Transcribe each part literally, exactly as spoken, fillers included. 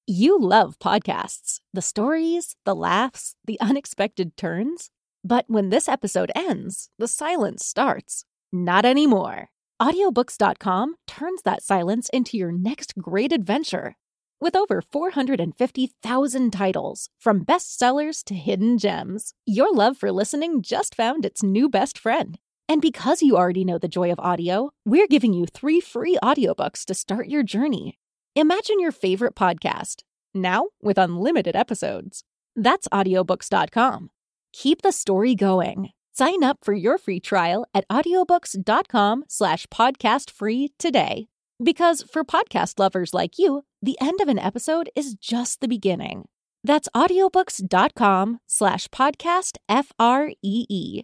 You love podcasts, the stories, the laughs, the unexpected turns. But when this episode ends, the silence starts. Not anymore. Audiobooks dot com turns that silence into your next great adventure. With over four hundred fifty thousand titles, from bestsellers to hidden gems, your love for listening just found its new best friend. And because you already know the joy of audio, we're giving you three free audiobooks to start your journey. Imagine your favorite podcast, now with unlimited episodes. That's audiobooks dot com. Keep the story going. Sign up for your free trial at audiobooks dot com slash podcast free today. Because for podcast lovers like you, the end of an episode is just the beginning. That's audiobooks dot com slash podcast F R E E.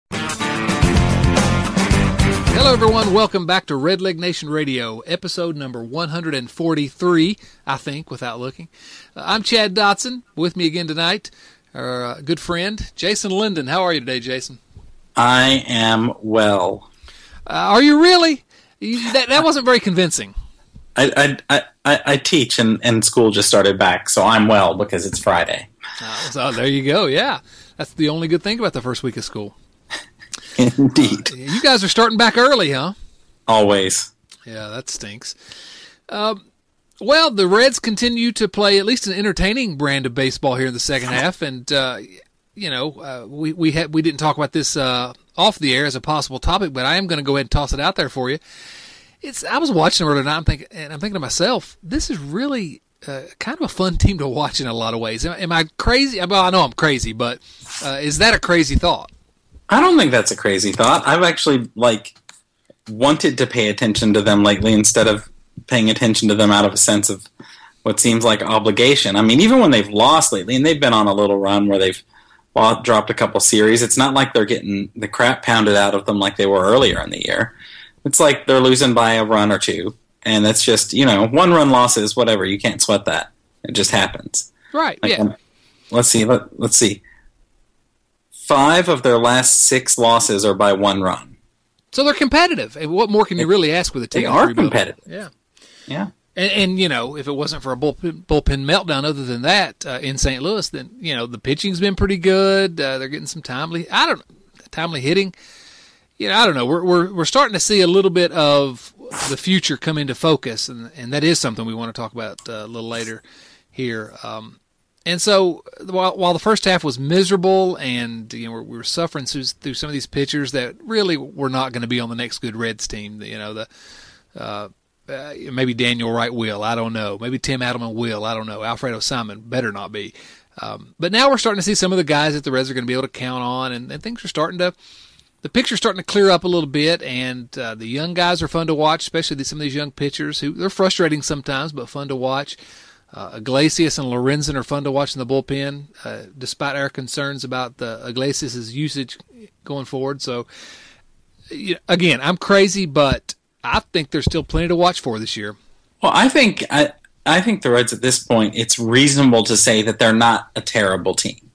Hello, everyone. Welcome back to Red Leg Nation Radio, episode number one hundred forty-three, I think, without looking. Uh, I'm Chad Dotson. With me again tonight, our uh, good friend, Jason Linden. How are you today, Jason? I am well. Uh, are you really? You, that, that wasn't very convincing. I I, I, I teach, and, and school just started back, so I'm well because it's Friday. Uh, so there you go, yeah. That's the only good thing about the first week of school. Indeed. Uh, you guys are starting back early, huh? Always. Yeah, that stinks. Um, well, the Reds continue to play at least an entertaining brand of baseball here in the second half, and uh, you know, uh, we we had we didn't talk about this uh, off the air as a possible topic, but I am going to go ahead and toss it out there for you. It's I was watching earlier tonight, I'm thinking, and I'm thinking to myself, this is really uh, kind of a fun team to watch in a lot of ways. Am, am I crazy? Well, I know I'm crazy, but uh, is that a crazy thought? I don't think that's a crazy thought. I've actually, like, wanted to pay attention to them lately instead of paying attention to them out of a sense of what seems like obligation. I mean, even when they've lost lately, and they've been on a little run where they've well, dropped a couple series, it's not like they're getting the crap pounded out of them like they were earlier in the year. It's like they're losing by a run or two, and that's just, you know, one-run losses, whatever. You can't sweat that. It just happens. Right, like, yeah. Um, let's see, let, let's see. Five of their last six losses are by one run. So they're competitive. And what more can you really ask with a team? They are competitive. Yeah. Yeah. And, and, you know, if it wasn't for a bullpen, bullpen meltdown other than that uh, in Saint Louis, then, you know, the pitching's been pretty good. Uh, they're getting some timely, I don't know, timely hitting. You know, I don't know. We're, we're, we're starting to see a little bit of the future come into focus, and, and that is something we want to talk about uh, a little later here. Um And so, while while the first half was miserable, and you know we were suffering through, through some of these pitchers that really were not going to be on the next good Reds team, you know, the uh, uh, maybe Daniel Wright will, I don't know, maybe Tim Adelman will, I don't know, Alfredo Simon better not be. Um, but now we're starting to see some of the guys that the Reds are going to be able to count on, and, and things are starting to, the picture's starting to clear up a little bit, and uh, the young guys are fun to watch, especially some of these young pitchers who they're frustrating sometimes, but fun to watch. Uh, Iglesias and Lorenzen are fun to watch in the bullpen, uh, despite our concerns about the Iglesias' usage going forward. So, you know, again, I'm crazy, but I think there's still plenty to watch for this year. Well, I think I, I think the Reds at this point, it's reasonable to say that they're not a terrible team.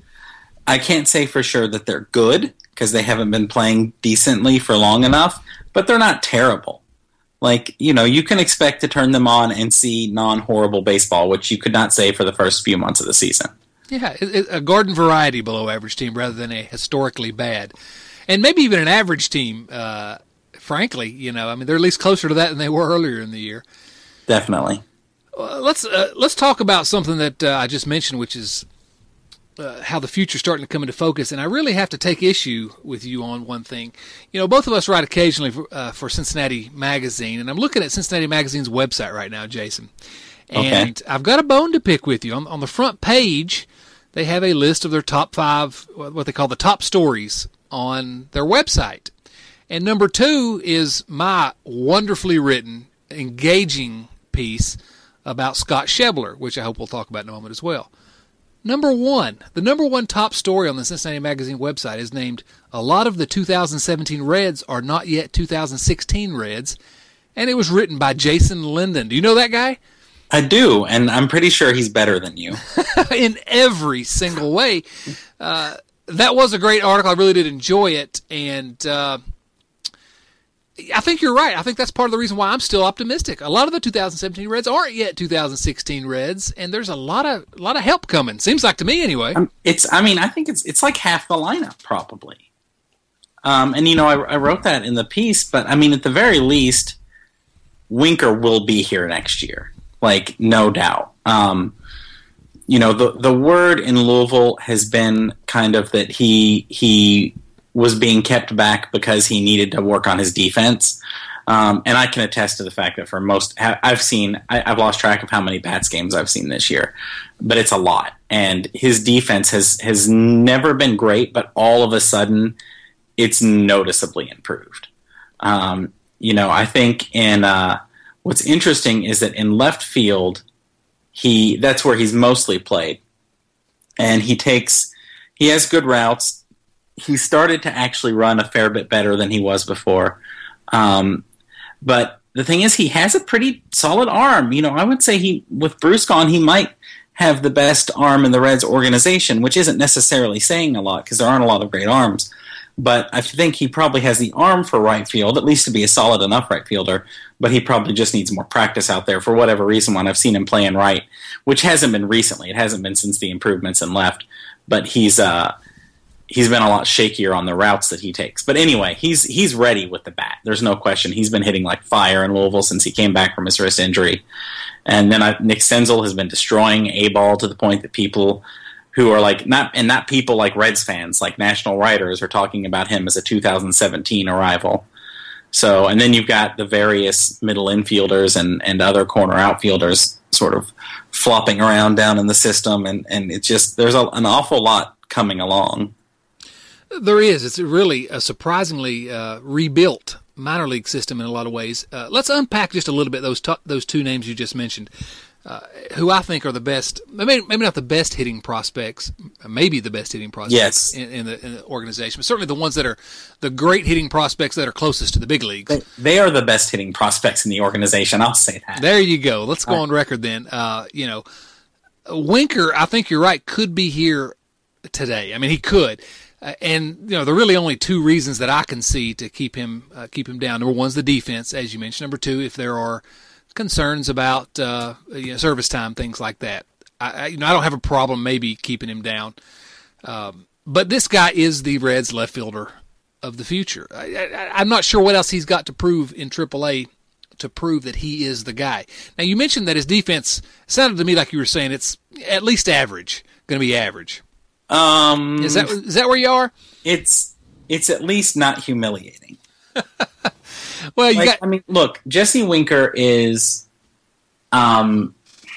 I can't say for sure that they're good because they haven't been playing decently for long enough, but they're not terrible. Like, you know, you can expect to turn them on and see non-horrible baseball, which you could not say for the first few months of the season. Yeah, it, it, a garden variety below average team rather than a historically bad. And maybe even an average team, uh, frankly, you know. I mean, they're at least closer to that than they were earlier in the year. Definitely. Uh, let's uh, let's talk about something that uh, I just mentioned, which is Uh, how the future's starting to come into focus, and I really have to take issue with you on one thing. You know, both of us write occasionally for, uh, for Cincinnati Magazine, and I'm looking at Cincinnati Magazine's website right now, Jason. And okay. I've got a bone to pick with you. On, on the front page, they have a list of their top five, what they call the top stories on their website. And number two is my wonderfully written, engaging piece about Scott Schebler, which I hope we'll talk about in a moment as well. Number one, the number one top story on the Cincinnati Magazine website is named "A Lot of the two thousand seventeen Reds Are Not Yet two thousand sixteen Reds," and it was written by Jason Linden. Do you know that guy? I do, and I'm pretty sure he's better than you. In every single way. Uh, that was a great article. I really did enjoy it, and uh, I think you're right. I think that's part of the reason why I'm still optimistic. A lot of the two thousand seventeen Reds aren't yet two thousand sixteen Reds, and there's a lot of a lot of help coming. Seems like to me, anyway. Um, it's. I mean, I think it's it's like half the lineup probably. Um, and you know, I, I wrote that in the piece, but I mean, at the very least, Winker will be here next year, like no doubt. Um, you know, the the word in Louisville has been kind of that he he. was being kept back because he needed to work on his defense. Um, and I can attest to the fact that for most, I've seen, I, I've lost track of how many Bats games I've seen this year, but it's a lot. And his defense has, has never been great, but all of a sudden it's noticeably improved. Um, you know, I think in, uh, what's interesting is that in left field, he, that's where he's mostly played. And he takes, he has good routes. He started to actually run a fair bit better than he was before. Um, but the thing is, he has a pretty solid arm. You know, I would say he, with Bruce gone, he might have the best arm in the Reds organization, which isn't necessarily saying a lot because there aren't a lot of great arms. But I think he probably has the arm for right field, at least to be a solid enough right fielder. But he probably just needs more practice out there for whatever reason when I've seen him playing right, which hasn't been recently. It hasn't been since the improvements in left. But he's... Uh, He's been a lot shakier on the routes that he takes. But anyway, he's he's ready with the bat. There's no question. He's been hitting like fire in Louisville since he came back from his wrist injury. And then I, Nick Senzel has been destroying A-ball to the point that people who are like, not and not people like Reds fans, like national writers are talking about him as a two thousand seventeen arrival. So, and then you've got the various middle infielders and, and other corner outfielders sort of flopping around down in the system. And, and it's just, there's a, an awful lot coming along. There is. It's really a surprisingly uh, rebuilt minor league system in a lot of ways. Uh, let's unpack just a little bit those t- those two names you just mentioned, uh, who I think are the best, maybe, maybe not the best hitting prospects, maybe the best hitting prospects yes. in, in, the, in the organization, but certainly the ones that are the great hitting prospects that are closest to the big leagues. They, they are the best hitting prospects in the organization, I'll say that. There you go. Let's go on record then. Uh, you know, Winker, I think you're right, could be here today. I mean, he could. Uh, and you know, there are really only two reasons that I can see to keep him uh, keep him down. Number one is the defense, as you mentioned. Number two, if there are concerns about uh, you know, service time, things like that. I, I, you know, I don't have a problem maybe keeping him down. Um, but this guy is the Reds left fielder of the future. I, I, I'm not sure what else he's got to prove in triple A to prove that he is the guy. Now, you mentioned that his defense sounded to me like you were saying it's at least average, going to be average. Um, is that is that where you are? It's it's at least not humiliating. Well, you like, got. I mean, look, Jesse Winker is, um,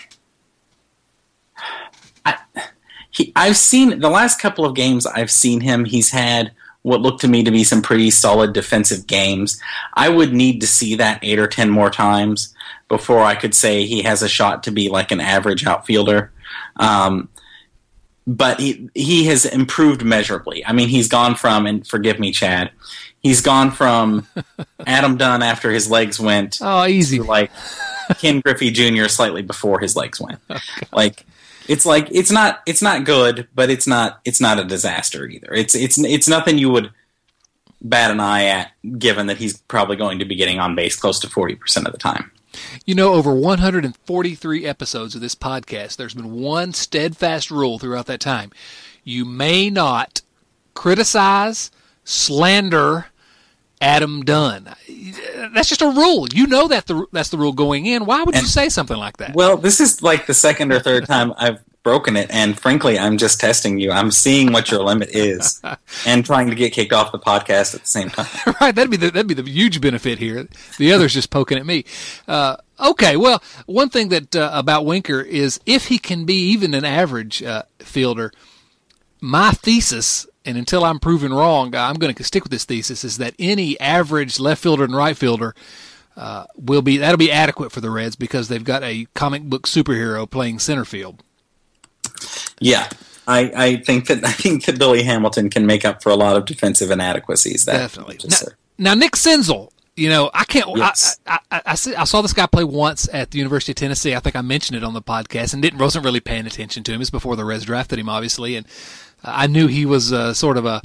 I he I've seen the last couple of games I've seen him. He's had what looked to me to be some pretty solid defensive games. I would need to see that eight or ten more times before I could say he has a shot to be like an average outfielder. Um, But he he has improved measurably. I mean, he's gone from, and forgive me, Chad, he's gone from Adam Dunn after his legs went oh, easy. to like Ken Griffey Junior slightly before his legs went. Oh, like it's like it's not it's not good, but it's not it's not a disaster either. It's it's it's nothing you would bat an eye at, given that he's probably going to be getting on base close to forty percent of the time. You know, over one hundred forty-three episodes of this podcast, there's been one steadfast rule throughout that time. You may not criticize, slander Adam Dunn. That's just a rule. You know that the, that's the rule going in. Why would and, you say something like that? Well, this is like the second or third time I've broken it, and frankly, I'm just testing you. I'm seeing what your limit is and trying to get kicked off the podcast at the same time. Right, that'd be the that'd be the huge benefit here. The other's just poking at me. Uh, okay, well, one thing that uh, about Winker is if he can be even an average uh, fielder, my thesis, and until I'm proven wrong, I'm going to stick with this thesis, is that any average left fielder and right fielder uh, will be that'll be adequate for the Reds because they've got a comic book superhero playing center field. Yeah, I, I think that I think that Billy Hamilton can make up for a lot of defensive inadequacies. That Definitely. Now, now, Nick Senzel, you know, I can't. Yes. I, I, I, I, see, I saw this guy play once at the University of Tennessee. I think I mentioned it on the podcast, and didn't wasn't really paying attention to him. It's before the Reds drafted him, obviously, and I knew he was uh, sort of a,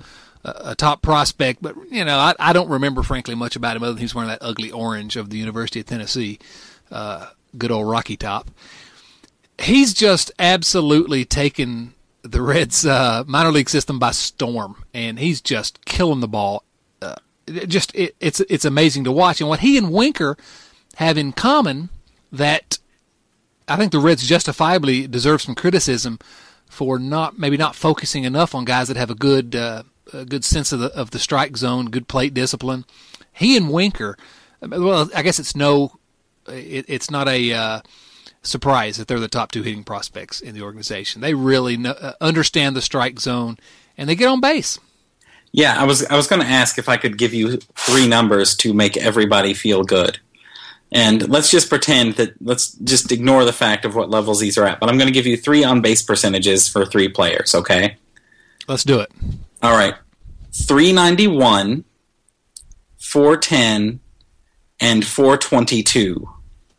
a top prospect, but you know, I, I don't remember frankly much about him other than he's wearing that ugly orange of the University of Tennessee, uh, good old Rocky Top. He's just absolutely taken the Reds' uh, minor league system by storm, and he's just killing the ball. Uh, it just it, it's it's amazing to watch, and what he and Winker have in common that I think the Reds justifiably deserve some criticism for not maybe not focusing enough on guys that have a good uh, a good sense of the of the strike zone, good plate discipline. He and Winker, well, I guess it's no, it, it's not a uh, surprise that they're the top two hitting prospects in the organization. They really know, uh, understand the strike zone, and they get on base. Yeah, I was I was going to ask if I could give you three numbers to make everybody feel good. And let's just pretend that, let's just ignore the fact of what levels these are at. But I'm going to give you three on-base percentages for three players, okay? Let's do it. All right. three ninety-one, four ten, and four twenty-two.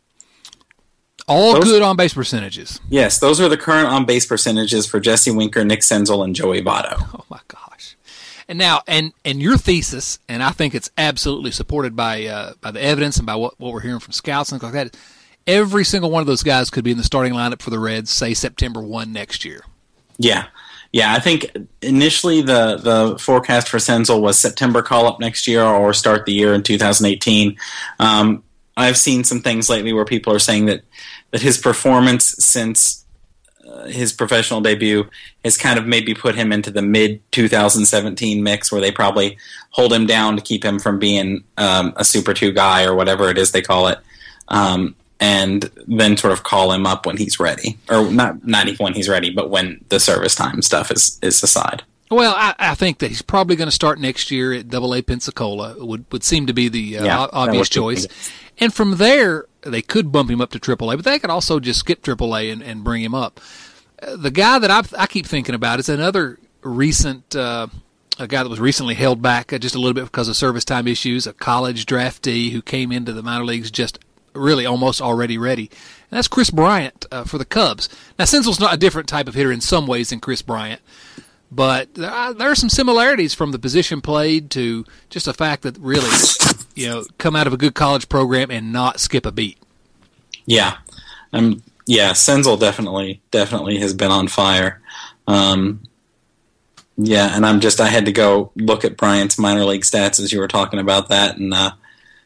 All those, good on-base percentages. Yes, those are the current on-base percentages for Jesse Winker, Nick Senzel, and Joey Votto. Oh, my gosh. And now, and, and your thesis, and I think it's absolutely supported by uh, by the evidence and by what, what we're hearing from scouts and things like that, every single one of those guys could be in the starting lineup for the Reds, say September first next year. Yeah. Yeah, I think initially the, the forecast for Senzel was September call-up next year or start the year in two thousand eighteen. Um, I've seen some things lately where people are saying that, that his performance since uh, his professional debut has kind of maybe put him into the mid twenty seventeen mix where they probably hold him down to keep him from being um, a Super two guy or whatever it is they call it. Um, and then sort of call him up when he's ready. Or not not even when he's ready, but when the service time stuff is, is aside. Well, I, I think that he's probably going to start next year at Double A Pensacola. Would would seem to be the uh, yeah, obvious choice. And from there, they could bump him up to Triple A, but they could also just skip Triple A and, and bring him up. Uh, the guy that I I keep thinking about is another recent uh, a guy that was recently held back uh, just a little bit because of service time issues, a college draftee who came into the minor leagues just really almost already ready. And that's Chris Bryant uh, for the Cubs. Now, Senzel's not a different type of hitter in some ways than Chris Bryant, but there are, there are some similarities from the position played to just the fact that really, you know, come out of a good college program and not skip a beat. Yeah. Um, yeah, Senzel definitely, definitely has been on fire. Um, yeah, and I'm just, I had to go look at Bryant's minor league stats as you were talking about that, and uh,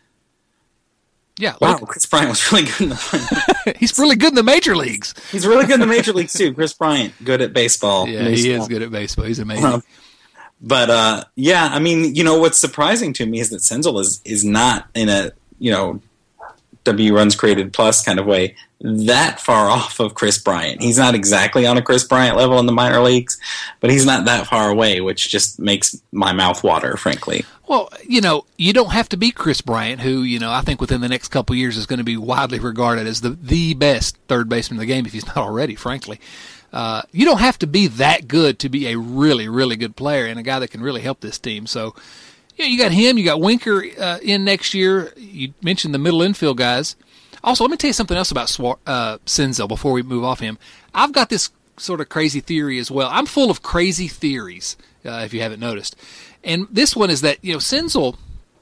Yeah, wow, look, Chris Bryant was really good in the he's really good in the major leagues. He's really good in the major leagues too. Chris Bryant, good at baseball. Yeah, he is good at baseball. He's amazing. Um, but uh, yeah, I mean, you know, what's surprising to me is that Senzel is is not in a you know W runs created plus kind of way that far off of Chris Bryant. He's not exactly on a Chris Bryant level in the minor leagues, but he's not that far away, which just makes my mouth water, frankly. Well, you know, you don't have to be Chris Bryant, who, you know, I think within the next couple of years is going to be widely regarded as the, the best third baseman in the game, if he's not already, frankly. Uh, you don't have to be that good to be a really, really good player and a guy that can really help this team. So, you know, you got him, you got Winker uh, in next year. You mentioned the middle infield guys. Also, let me tell you something else about Swar- uh, Senzel before we move off him. I've got this sort of crazy theory as well. I'm full of crazy theories, uh, if you haven't noticed. And this one is that, you know, Senzel,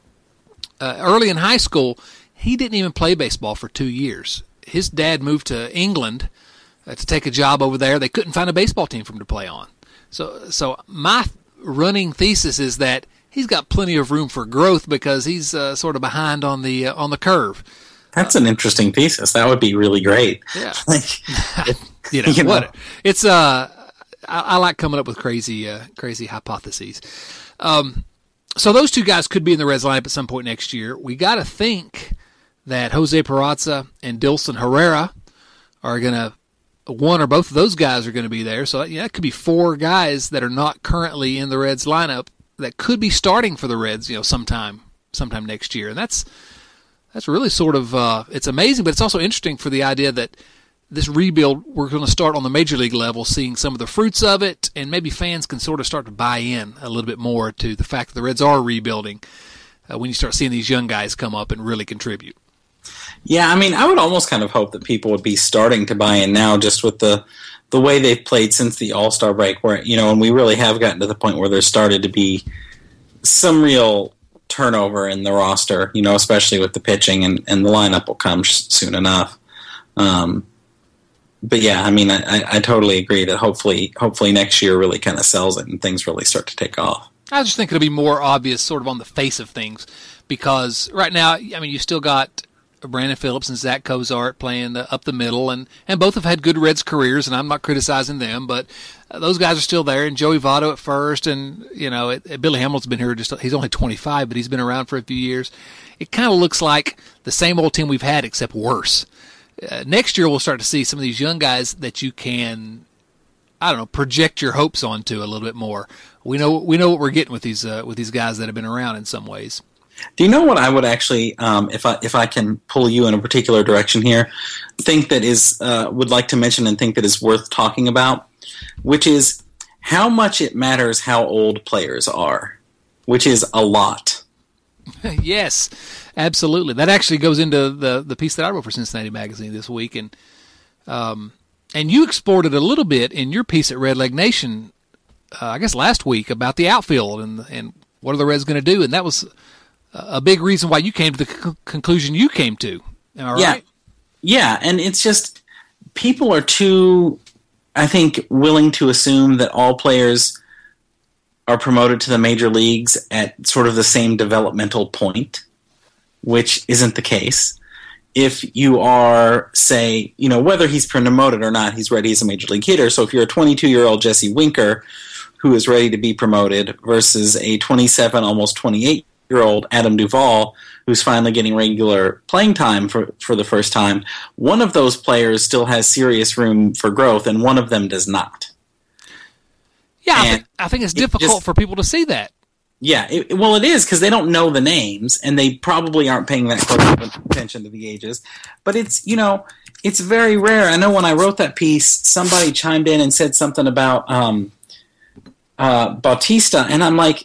uh, early in high school, he didn't even play baseball for two years. His dad moved to England uh, to take a job over there. They couldn't find a baseball team for him to play on. So, so my running thesis is that he's got plenty of room for growth because he's uh, sort of behind on the uh, on the curve. That's an interesting thesis. That would be really great. Yeah. like, you know, you know. what? It's uh, I, I like coming up with crazy, uh, crazy hypotheses. Um, so those two guys could be in the Reds lineup at some point next year. We got to think that Jose Peraza and Dilson Herrera are going to, one or both of those guys are going to be there. So yeah, that could be four guys that are not currently in the Reds lineup that could be starting for the Reds, you know, sometime, sometime next year. And that's, That's really sort of, uh, it's amazing, but it's also interesting for the idea that this rebuild, we're going to start on the major league level, seeing some of the fruits of it, and maybe fans can sort of start to buy in a little bit more to the fact that the Reds are rebuilding uh, when you start seeing these young guys come up and really contribute. Yeah, I mean, I would almost kind of hope that people would be starting to buy in now just with the the way they've played since the All-Star break, where, you know, and we really have gotten to the point where there started to be some real turnover in the roster, you know, especially with the pitching, and, and the lineup will come sh- soon enough. Um, but yeah, I mean, I, I, I totally agree that hopefully, hopefully next year really kind of sells it and things really start to take off. I just think it'll be more obvious sort of on the face of things, because right now, I mean, you still got Brandon Phillips and Zach Cozart playing the, up the middle, and, and both have had good Reds careers, and I'm not criticizing them, but uh, those guys are still there, and Joey Votto at first, and, you know, it, it, Billy Hamilton's been here just, he's only twenty-five, but he's been around for a few years. It kind of looks like the same old team we've had, except worse. Uh, next year, we'll start to see some of these young guys that you can, I don't know, project your hopes onto a little bit more. We know we know what we're getting with these uh, with these guys that have been around in some ways. Do you know what I would actually, um, if I if I can pull you in a particular direction here, think that is uh, would like to mention and think that is worth talking about, which is how much it matters how old players are, which is a lot. Yes, absolutely. That actually goes into the the piece that I wrote for Cincinnati Magazine this week, and um, and you explored it a little bit in your piece at Redleg Nation. Uh, I guess last week, about the outfield and and what are the Reds going to do, and that was a big reason why you came to the c- conclusion you came to. Am I yeah. right? Yeah, and it's just people are too, I think, willing to assume that all players are promoted to the major leagues at sort of the same developmental point, which isn't the case. If you are, say, you know, whether he's promoted or not, he's ready as a major league hitter. So if you're a twenty-two-year-old Jesse Winker who is ready to be promoted versus a twenty-seven, almost twenty-eight-year-old Adam Duvall who's finally getting regular playing time for, for the first time, one of those players still has serious room for growth, and one of them does not. Yeah, I think, I think it's difficult just, for people to see that. Yeah, it, well, it is because they don't know the names, and they probably aren't paying that close attention to the ages. But it's, you know, it's very rare. I know when I wrote that piece, somebody chimed in and said something about um, uh, Bautista, and I'm like,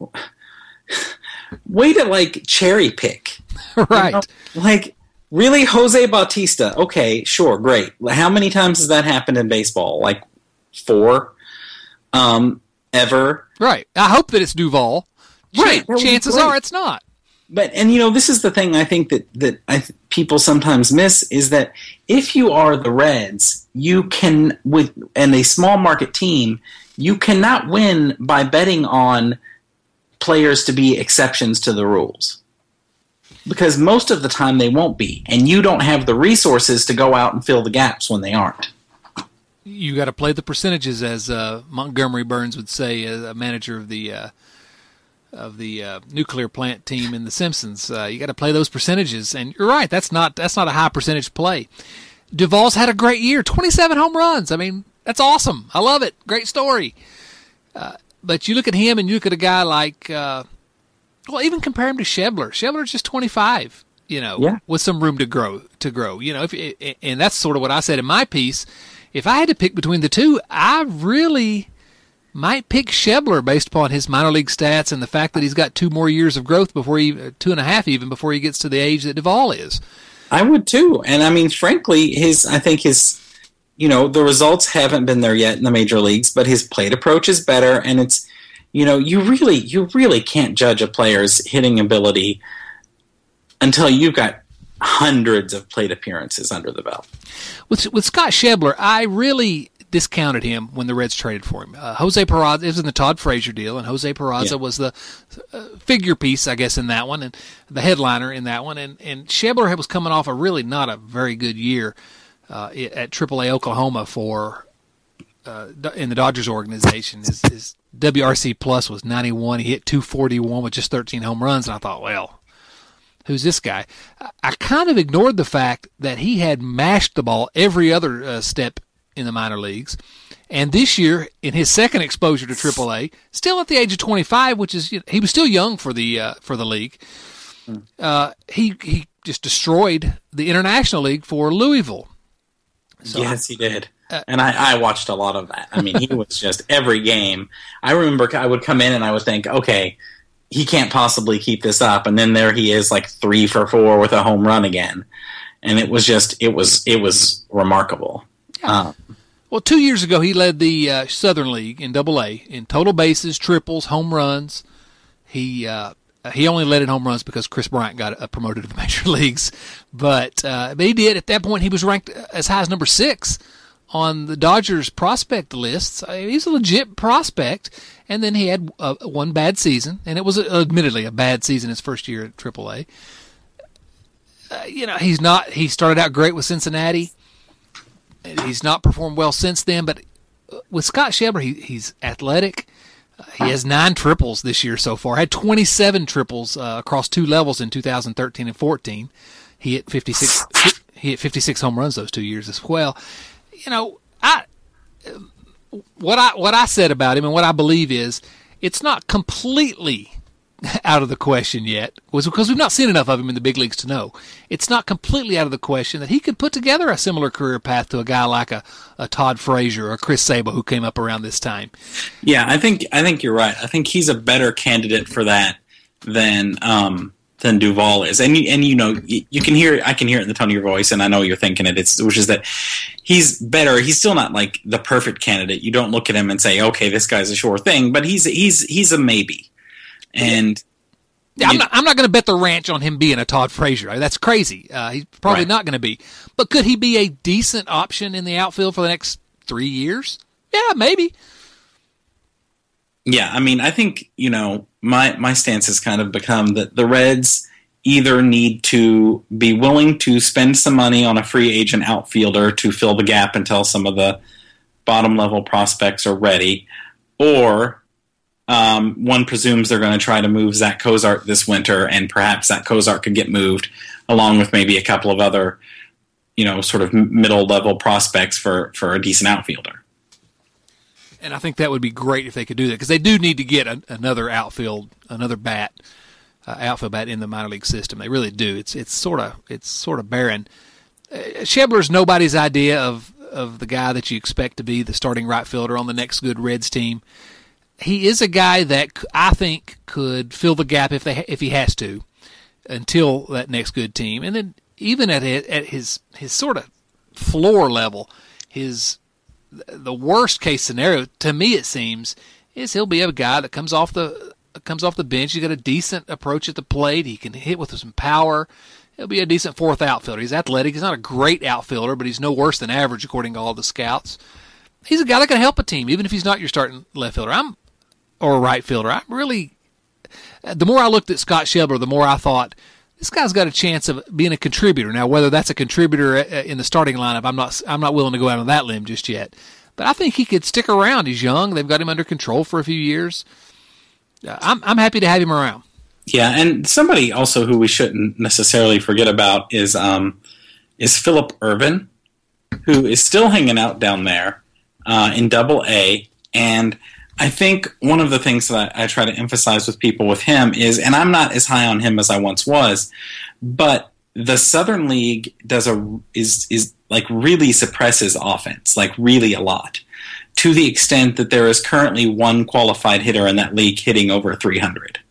way to, like, cherry pick. Right. You know? Like, really, Jose Bautista? Okay, sure, great. How many times has that happened in baseball? Like, four? Um, ever? Right. I hope that it's Duvall. Right. Ch- chances are it's not. But, and you know, this is the thing I think that, that I th- people sometimes miss is that if you are the Reds, you can, with, and a small market team, you cannot win by betting on players to be exceptions to the rules. Because most of the time they won't be, and you don't have the resources to go out and fill the gaps when they aren't. You got to play the percentages, as uh, Montgomery Burns would say, as a manager of the uh, of the uh, nuclear plant team in The Simpsons. Uh, you got to play those percentages, and you're right. That's not that's not a high percentage play. Duvall's had a great year, twenty-seven home runs. I mean, that's awesome. I love it. Great story. Uh, but you look at him, and you look at a guy like, uh, well, even compare him to Schebler. Schebler's just twenty-five. You know, yeah. with some room to grow. To grow. You know, if, and that's sort of what I said in my piece. If I had to pick between the two, I really might pick Schebler based upon his minor league stats and the fact that he's got two more years of growth before he, two and a half even, before he gets to the age that Duvall is. I would too. And I mean, frankly, his, I think his, you know, the results haven't been there yet in the major leagues, but his plate approach is better. And it's, you know, you really, you really can't judge a player's hitting ability until you've got hundreds of plate appearances under the belt. With with Scott Schebler, I really discounted him when the Reds traded for him. Uh, Jose Peraza, it was in the Todd Frazier deal, and Jose Peraza yeah. was the uh, figure piece, I guess, in that one, and the headliner in that one. And, and Schebler was coming off a really not a very good year uh, at triple A Oklahoma for uh, in the Dodgers organization. His, his W R C plus was ninety-one. He hit two forty-one with just thirteen home runs, and I thought, well, who's this guy? I kind of ignored the fact that he had mashed the ball every other uh, step in the minor leagues. And this year, in his second exposure to triple A, still at the age of twenty-five, which is, you know, he was still young for the uh, for the league, uh, he he just destroyed the International League for Louisville. So, yes, he did. Uh, and I, I watched a lot of that. I mean, he was just every game. I remember I would come in and I would think, okay, he can't possibly keep this up, and then there he is, like three for four with a home run again, and it was just it was it was remarkable. Yeah. Um, well, two years ago he led the uh, Southern League in Double A in total bases, triples, home runs. He uh, he only led in home runs because Chris Bryant got uh, promoted to the major leagues, but uh, but he did. At that point, he was ranked as high as number six on the Dodgers prospect lists. I mean, he's a legit prospect, and then he had uh, one bad season, and it was uh, admittedly a bad season his first year at triple A. Uh, you know, he's not. He started out great with Cincinnati. He's not performed well since then, but with Scott Schebler, he, he's athletic. Uh, he has nine triples this year so far. Had twenty-seven triples uh, across two levels in two thousand thirteen and fourteen. He hit fifty-six. He hit fifty-six home runs those two years as well. You know, I what I what I said about him and what I believe is it's not completely out of the question yet, was because we've not seen enough of him in the big leagues to know. It's not completely out of the question that he could put together a similar career path to a guy like a, a Todd Frazier or a Chris Sabo who came up around this time. Yeah, I think I think you're right. I think he's a better candidate for that than um, than Duvall is. And and you know, you, you can hear I can hear it in the tone of your voice, and I know you're thinking it. It's which is that he's better. He's still not like the perfect candidate. You don't look at him and say, okay, this guy's a sure thing, but he's he's he's a maybe. And yeah, I'm not, I'm not going to bet the ranch on him being a Todd Frazier. That's crazy. Uh, he's probably right. not going to be. But could he be a decent option in the outfield for the next three years? Yeah, maybe. Yeah, I mean, I think, you know, my, my stance has kind of become that the Reds either need to be willing to spend some money on a free agent outfielder to fill the gap until some of the bottom-level prospects are ready, or Um, one presumes they're going to try to move Zach Cozart this winter, and perhaps Zach Cozart could get moved along with maybe a couple of other, you know, sort of middle-level prospects for, for a decent outfielder. And I think that would be great if they could do that, because they do need to get a, another outfield, another bat, uh, outfield bat in the minor league system. They really do. It's it's sort of it's sort of barren. Uh, Schebler's nobody's idea of of the guy that you expect to be the starting right fielder on the next good Reds team. He is a guy that I think could fill the gap if they if he has to until that next good team. And then even at at his his sort of floor level, his the worst case scenario to me it seems is he'll be a guy that comes off the comes off the bench. He's got a decent approach at the plate. He can hit with some power. He'll be a decent fourth outfielder. He's athletic. He's not a great outfielder, but he's no worse than average according to all the scouts. He's a guy that can help a team, even if he's not your starting left fielder. I'm or a right fielder. I really, the more I looked at Scott Schebler, the more I thought this guy's got a chance of being a contributor. Now, whether that's a contributor in the starting lineup, I'm not, I'm not willing to go out on that limb just yet. But I think he could stick around. He's young. They've got him under control for a few years. I'm, I'm happy to have him around. Yeah, and somebody also who we shouldn't necessarily forget about is um, is Phillip Ervin, who is still hanging out down there uh, in Double A, and I think one of the things that I, I try to emphasize with people with him is, and I'm not as high on him as I once was, but the Southern League does a is is like really suppresses offense, like really a lot, to the extent that there is currently one qualified hitter in that league hitting over three hundred.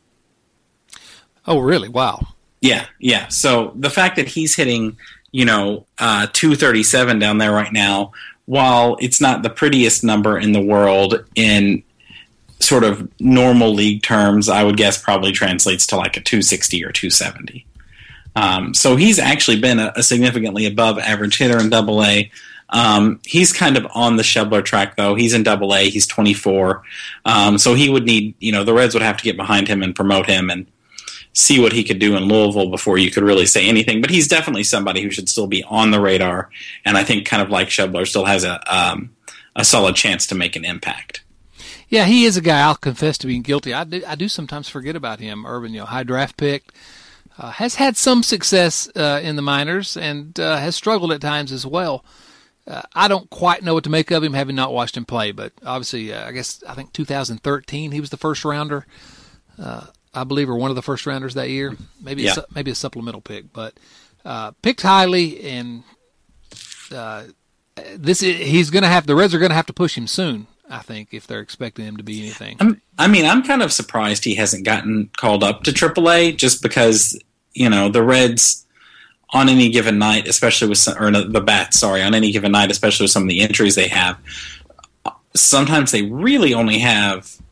Oh, really? Wow. Yeah, yeah. So the fact that he's hitting, you know, uh, two thirty-seven down there right now, while it's not the prettiest number in the world in sort of normal league terms, I would guess probably translates to like a two sixty or two seventy. Um, so he's actually been a, a significantly above average hitter in Double A. Um, he's kind of on the Schebler track, though. He's in Double A. He's twenty-four. Um, so he would need, you know, the Reds would have to get behind him and promote him and see what he could do in Louisville before you could really say anything. But he's definitely somebody who should still be on the radar, and I think kind of like Schebler still has a um, a solid chance to make an impact. Yeah, he is a guy, I'll confess to being guilty. I do, I do sometimes forget about him. Ervin, you know, high draft pick, uh, has had some success uh, in the minors and uh, has struggled at times as well. Uh, I don't quite know what to make of him, having not watched him play, but obviously, uh, I guess, I think two thousand thirteen he was the first rounder. Uh, I believe, or one of the first rounders that year. Maybe yeah. a, maybe a supplemental pick, but uh, picked highly, and uh, this is, he's going to have the Reds are going to have to push him soon, I think, if they're expecting him to be anything. I'm, I mean, I'm kind of surprised he hasn't gotten called up to triple A, just because, you know, the Reds on any given night, especially with some, or no, the Bats, sorry, on any given night, especially with some of the injuries they have, sometimes they really only have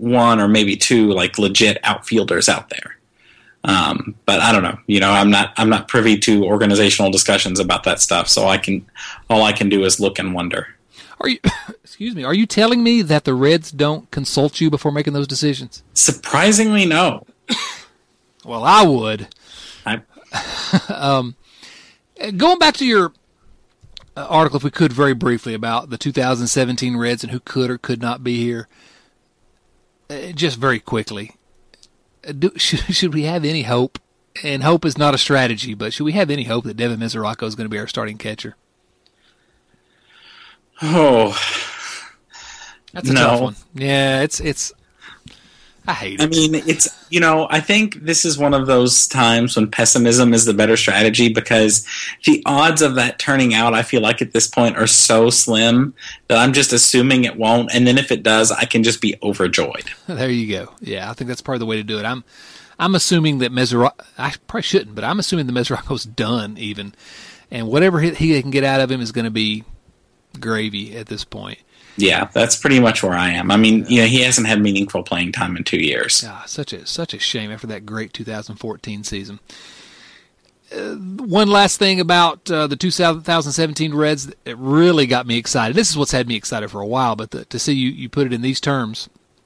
one or maybe two like legit outfielders out there. Um, but I don't know. You know, I'm not I'm not privy to organizational discussions about that stuff, so I can all I can do is look and wonder. Are you excuse me, are you telling me that the Reds don't consult you before making those decisions? Surprisingly, no. Well, I would. I, um, going back to your uh, article, if we could, very briefly, about the two thousand seventeen Reds and who could or could not be here, uh, just very quickly, uh, do, should, should we have any hope? And hope is not a strategy, but should we have any hope that Devin Mesoraco is going to be our starting catcher? Oh, that's a no. tough one. Yeah, it's it's. I hate it. I mean, it's, you know, I think this is one of those times when pessimism is the better strategy, because the odds of that turning out, I feel like at this point, are so slim that I'm just assuming it won't. And then if it does, I can just be overjoyed. There you go. Yeah, I think that's probably the way to do it. I'm I'm assuming that Mesoraco, I probably shouldn't, but I'm assuming the Mesoraco's done even. And whatever he, he can get out of him is going to be gravy at this point. Yeah, that's pretty much where I am. I mean, you know, he hasn't had meaningful playing time in two years. Ah, such a such a shame after that great two thousand fourteen season. Uh, one last thing about uh, the two thousand seventeen Reds that really got me excited. This is what's had me excited for a while, but the, to see you, you put it in these terms,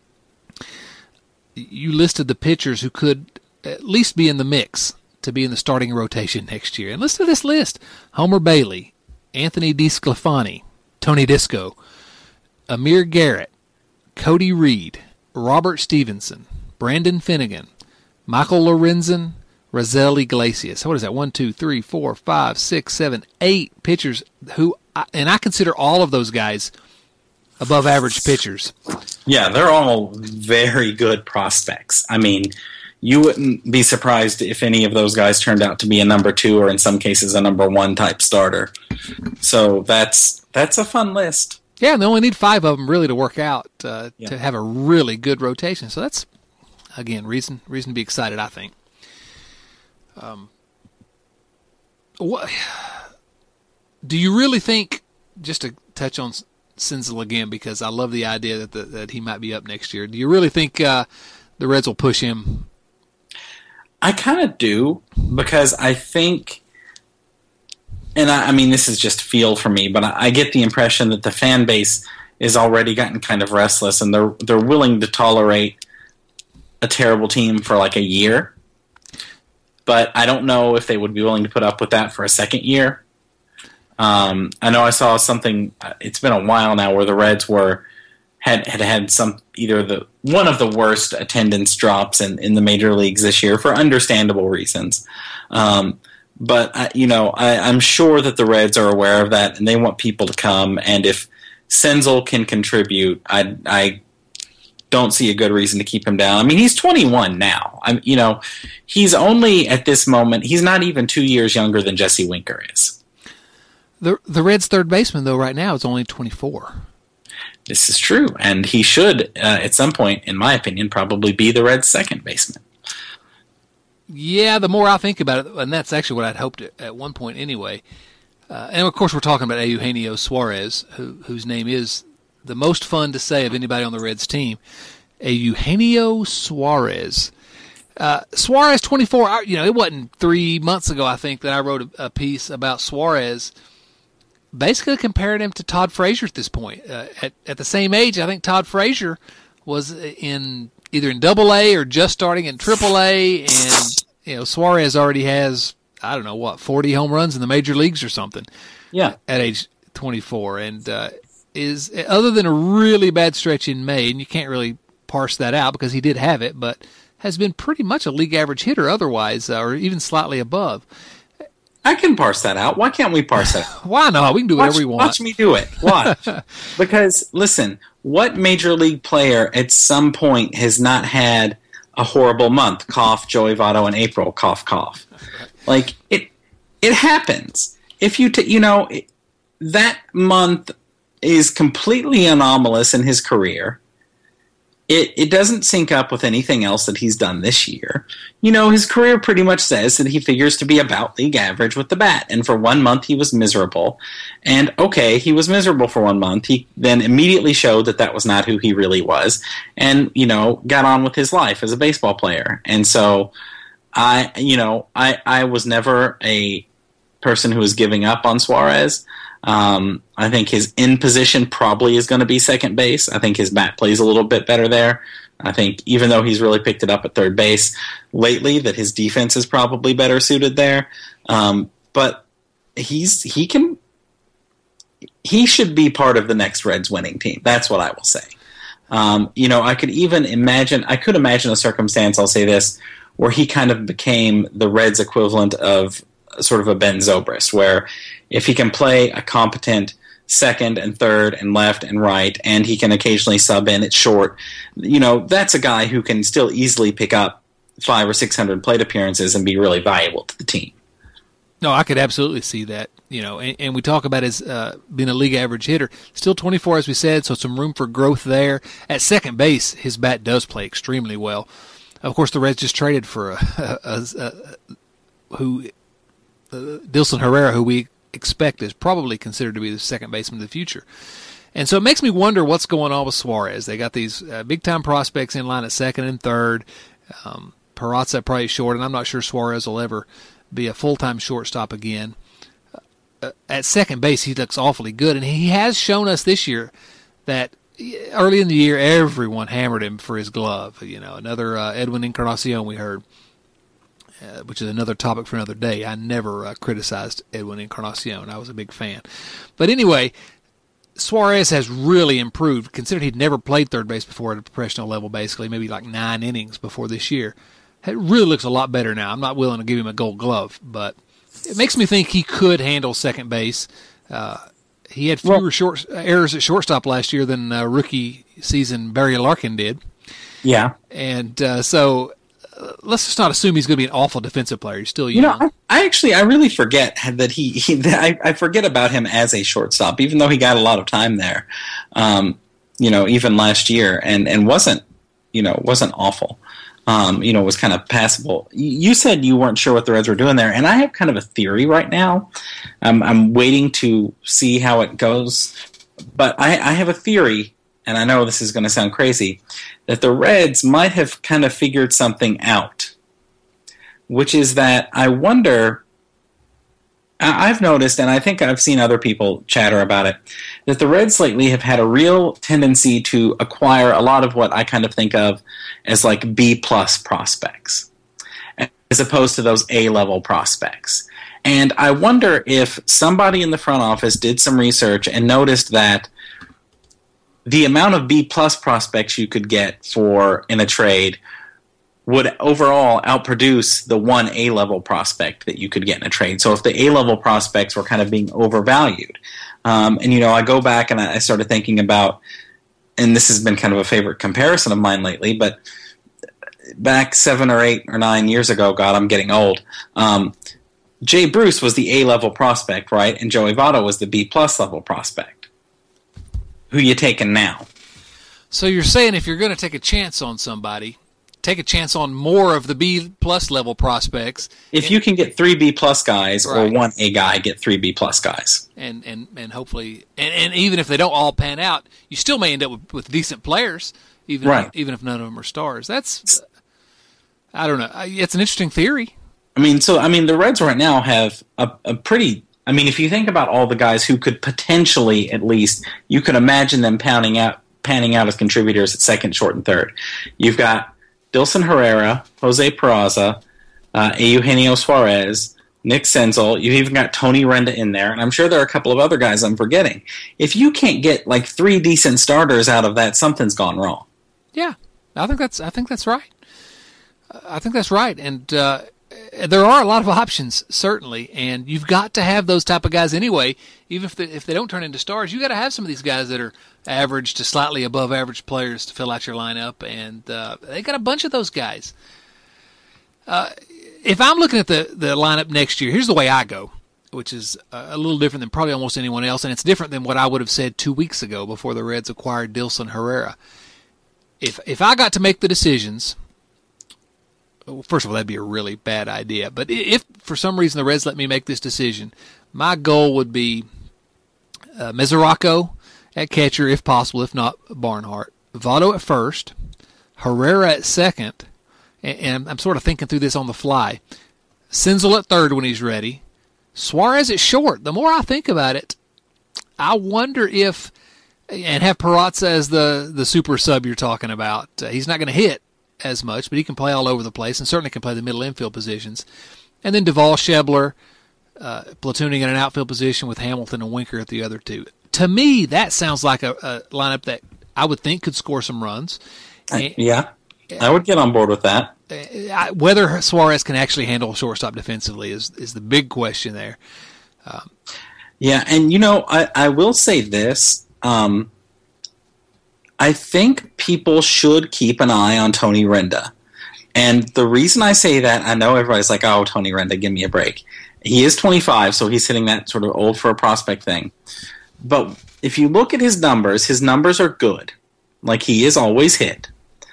you listed the pitchers who could at least be in the mix to be in the starting rotation next year. And listen to this list: Homer Bailey, Anthony DeSclafani, Tony Disco, Amir Garrett, Cody Reed, Robert Stevenson, Brandon Finnegan, Michael Lorenzen, Razel Iglesias. What is that? One, two, three, four, five, six, seven, eight pitchers who, I, and I consider all of those guys above average pitchers. Yeah, they're all very good prospects. I mean, you wouldn't be surprised if any of those guys turned out to be a number two or in some cases a number one type starter. So that's that's a fun list. Yeah, and they only need five of them really to work out uh, yeah. to have a really good rotation. So that's, again, reason reason to be excited, I think. Um, what do you really think? Just to touch on Senzel again, because I love the idea that the, that he might be up next year. Do you really think uh, the Reds will push him? I kind of do, because I think. And I, I mean, this is just feel for me, but I, I get the impression that the fan base is already gotten kind of restless, and they're they're willing to tolerate a terrible team for like a year. But I don't know if they would be willing to put up with that for a second year. Um, I know I saw something. It's been a while now where the Reds were had had had some either the one of the worst attendance drops in, in the major leagues this year for understandable reasons. Um, But, I, you know, I, I'm sure that the Reds are aware of that, and they want people to come. And if Senzel can contribute, I, I don't see a good reason to keep him down. I mean, he's twenty-one now. I'm, you know, he's only at this moment, he's not even two years younger than Jesse Winker is. The the Reds' third baseman, though, right now is only twenty-four. This is true, and he should, uh, at some point, in my opinion, probably be the Reds' second baseman. Yeah, the more I think about it, and that's actually what I'd hoped at one point anyway. Uh, and, of course, we're talking about Eugenio Suarez, who, whose name is the most fun to say of anybody on the Reds team. Eugenio Suarez. Uh, Suarez, twenty-four, you know, it wasn't three months ago, I think, that I wrote a, a piece about Suarez, basically comparing him to Todd Frazier at this point. Uh, at, at the same age, I think Todd Frazier was in either in Double A or just starting in Triple A, and you know Suarez already has, I don't know what, forty home runs in the major leagues or something. Yeah, at age twenty-four, and uh, is other than a really bad stretch in May, and you can't really parse that out because he did have it, but has been pretty much a league average hitter otherwise, uh, or even slightly above. I can parse that out. Why can't we parse that out? Why not? We can do whatever watch, we want. Watch me do it. Watch. Because, listen, what major league player at some point has not had a horrible month? Cough, Joey Votto in April, cough, cough. Like, it it happens. If you, t- you know, it, that month is completely anomalous in his career. it, it doesn't sync up with anything else that he's done this year. You know, his career pretty much says that he figures to be about league average with the bat. And for one month, he was miserable. And okay, he was miserable for one month. He then immediately showed that that was not who he really was. And, you know, got on with his life as a baseball player. And so I, you know, I, I was never a person who was giving up on Suarez. Um, I think his in position probably is going to be second base. I think his bat plays a little bit better there. I think even though he's really picked it up at third base lately, that his defense is probably better suited there. Um, but he's he can he should be part of the next Reds winning team. That's what I will say. Um, you know, I could even imagine I could imagine a circumstance. I'll say this, where he kind of became the Reds equivalent of sort of a Ben Zobrist, where if he can play a competent second and third and left and right, and he can occasionally sub in at short, you know, that's a guy who can still easily pick up five or six hundred plate appearances and be really valuable to the team. No, I could absolutely see that. You know, and, and we talk about his uh, being a league average hitter. Still twenty-four, as we said, so some room for growth there. At second base, his bat does play extremely well. Of course, the Reds just traded for a, a, a, a who. Uh, Dilson Herrera, who we expect is probably considered to be the second baseman of the future. And so it makes me wonder what's going on with Suarez. They got these uh, big-time prospects in line at second and third. Um, Peraza probably short, and I'm not sure Suarez will ever be a full-time shortstop again. Uh, at second base, he looks awfully good, and he has shown us this year that early in the year, everyone hammered him for his glove. You know, another uh, Edwin Encarnacion we heard. Uh, which is another topic for another day. I never uh, criticized Edwin Encarnacion. I was a big fan. But anyway, Suarez has really improved, considering he'd never played third base before at a professional level, basically, maybe like nine innings before this year. It really looks a lot better now. I'm not willing to give him a gold glove, but it makes me think he could handle second base. Uh, he had fewer well, short errors at shortstop last year than uh, rookie season Barry Larkin did. Yeah. And uh, so... let's just not assume he's going to be an awful defensive player. He's still young. You know, I, I actually, I really forget that he, he I, I forget about him as a shortstop, even though he got a lot of time there, um, you know, even last year, and, and wasn't, you know, wasn't awful. Um, you know, was kind of passable. You said you weren't sure what the Reds were doing there, and I have kind of a theory right now. Um, I'm waiting to see how it goes, but I, I have a theory, and I know this is going to sound crazy, that the Reds might have kind of figured something out, which is that I wonder, I've noticed, and I think I've seen other people chatter about it, that the Reds lately have had a real tendency to acquire a lot of what I kind of think of as like B-plus prospects, as opposed to those A-level prospects. And I wonder if somebody in the front office did some research and noticed that the amount of B-plus prospects you could get for in a trade would overall outproduce the one A-level prospect that you could get in a trade. So if the A-level prospects were kind of being overvalued, um, and, you know, I go back and I started thinking about, and this has been kind of a favorite comparison of mine lately, but back seven or eight or nine years ago, God, I'm getting old, um, Jay Bruce was the A-level prospect, right? And Joey Votto was the B-plus level prospect. Who you taking now? So you're saying if you're going to take a chance on somebody, take a chance on more of the B-plus level prospects. If and, you can get three B-plus guys right. or one A guy, get three B-plus guys. And and, and hopefully, and, and even if they don't all pan out, you still may end up with, with decent players, even, right. if, even if none of them are stars. That's, I don't know. It's an interesting theory. I mean, so, I mean, the Reds right now have a, a pretty... I mean, if you think about all the guys who could potentially, at least, you could imagine them pounding out, panning out as contributors at second, short, and third. You've got Dilson Herrera, Jose Peraza, uh, Eugenio Suarez, Nick Senzel. You've even got Tony Renda in there, and I'm sure there are a couple of other guys I'm forgetting. If you can't get like three decent starters out of that, something's gone wrong. Yeah, I think that's I think that's right. I think that's right, and. Uh, There are a lot of options, certainly, and you've got to have those type of guys anyway. Even if they, if they don't turn into stars, you got to have some of these guys that are average to slightly above average players to fill out your lineup, and uh, they got a bunch of those guys. Uh, if I'm looking at the, the lineup next year, here's the way I go, which is a little different than probably almost anyone else, and it's different than what I would have said two weeks ago before the Reds acquired Dilson Herrera. if if I got to make the decisions, first of all, that'd be a really bad idea. But if for some reason the Reds let me make this decision, my goal would be uh, Mesoraco at catcher, if possible, if not Barnhart. Votto at first, Herrera at second, and, and I'm sort of thinking through this on the fly. Senzel at third when he's ready. Suarez at short. The more I think about it, I wonder if, and have Peraza as the, the super sub you're talking about. Uh, he's not going to hit as much, but he can play all over the place and certainly can play the middle infield positions. And then Duvall, Schebler, uh, platooning in an outfield position with Hamilton and Winker at the other two. To me, that sounds like a, a lineup that I would think could score some runs. And, yeah, I would get on board with that. Uh, whether Suarez can actually handle shortstop defensively is, is the big question there. Um, yeah, and you know, I, I will say this. Um, I think people should keep an eye on Tony Renda. And the reason I say that, I know everybody's like, oh, Tony Renda, give me a break. He is twenty-five, so he's hitting that sort of old for a prospect thing. But if you look at his numbers, his numbers are good. Like, he is always hit.